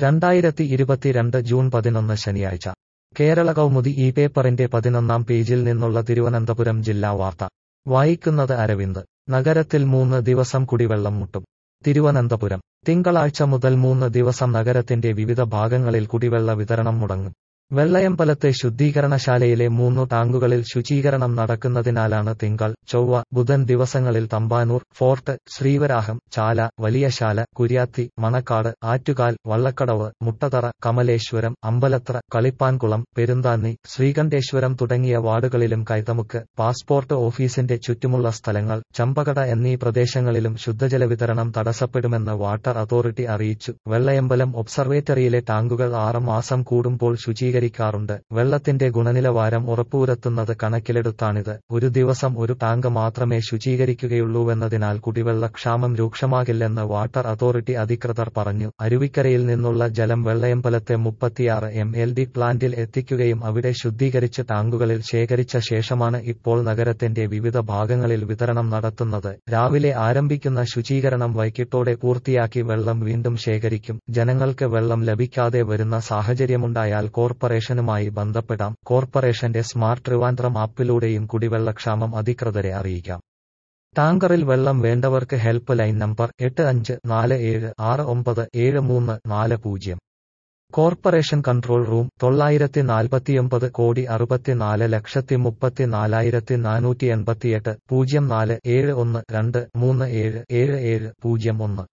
2022 June 11 ശനിയാഴ്ച കേരള കൗമുദി ഈ പേപ്പറിന്റെ 11-ാം പേജിൽ നിന്നുള്ള തിരുവനന്തപുരം ജില്ലാ വാർത്ത വായിക്കുന്നത് അരവിന്ദ്. നഗരത്തിൽ 3 ദിവസം കുടിവെള്ളം മുട്ടും. തിരുവനന്തപുരം തിങ്കളാഴ്ച മുതൽ 3 ദിവസം നഗരത്തിന്റെ വിവിധ ഭാഗങ്ങളിൽ കുടിവെള്ള വിതരണം മുടങ്ങും. വെള്ളയമ്പലത്തെ ശുദ്ധീകരണശാലയിലെ 3 ടാങ്കുകളിൽ ശുചീകരണം നടക്കുന്നതിനാലാണ് തിങ്കൾ, ചൊവ്വ, ബുധൻ ദിവസങ്ങളിൽ തമ്പാനൂർ, ഫോർട്ട്, ശ്രീവരാഹം, ചാല, വലിയശാല, കുര്യാത്തി, മണക്കാട്, ആറ്റുകാൽ, വള്ളക്കടവ്, മുട്ടതറ, കമലേശ്വരം, അമ്പലത്ര, കളിപ്പാൻകുളം, പെരുന്താന്നി, ശ്രീകണ്ഠേശ്വരം തുടങ്ങിയ വാർഡുകളിലും കൈതമുക്ക്, പാസ്പോർട്ട് ഓഫീസിന്റെ ചുറ്റുമുള്ള സ്ഥലങ്ങൾ, ചമ്പകട എന്നീ പ്രദേശങ്ങളിലും ശുദ്ധജല വിതരണം തടസ്സപ്പെടുമെന്ന് വാട്ടർ അതോറിറ്റി അറിയിച്ചു. വെള്ളയമ്പലം ഒബ്സർവേറ്ററിയിലെ ടാങ്കുകൾ 6 മാസം കൂടുമ്പോൾ ശുചീകരിക്കാറുണ്ട്. വെള്ളത്തിന്റെ ഗുണനിലവാരം ഉറപ്പുവരുത്തുന്നത് കണക്കിലെടുത്താണിത്. ഒരു ദിവസം ഒരു ടാങ്ക് മാത്രമേ ശുചീകരിക്കുകയുള്ളൂവെന്നതിനാൽ കുടിവെള്ളക്ഷാമം രൂക്ഷമാകില്ലെന്ന് വാട്ടർ അതോറിറ്റി അധികൃതർ പറഞ്ഞു. അരുവിക്കരയിൽ നിന്നുള്ള ജലം വെള്ളയമ്പലത്തെ 36 MLD പ്ലാന്റിൽ എത്തിക്കുകയും അവിടെ ശുദ്ധീകരിച്ച് ടാങ്കുകളിൽ ശേഖരിച്ച ശേഷമാണ് ഇപ്പോൾ നഗരത്തിന്റെ വിവിധ ഭാഗങ്ങളിൽ വിതരണം നടത്തുന്നത്. രാവിലെ ആരംഭിക്കുന്ന ശുചീകരണം വൈകിട്ടോടെ പൂർത്തിയാക്കി വെള്ളം വീണ്ടും ശേഖരിക്കും. ജനങ്ങൾക്ക് വെള്ളം ലഭിക്കാതെ വരുന്ന സാഹചര്യമുണ്ടായാൽ കോർപ്പറേഷനുമായി ബന്ധപ്പെടാം. കോർപ്പറേഷന്റെ സ്മാർട്ട് ട്രിവാൻഡ്രം ആപ്പിലൂടെയും കുടിവെള്ളക്ഷാമം അധികൃതരെ അറിയിക്കാം. ടാങ്കറിൽ വെള്ളം വേണ്ടവർക്ക് help line number 8547697340. Corporation control room 949,64,34,488 047123777701.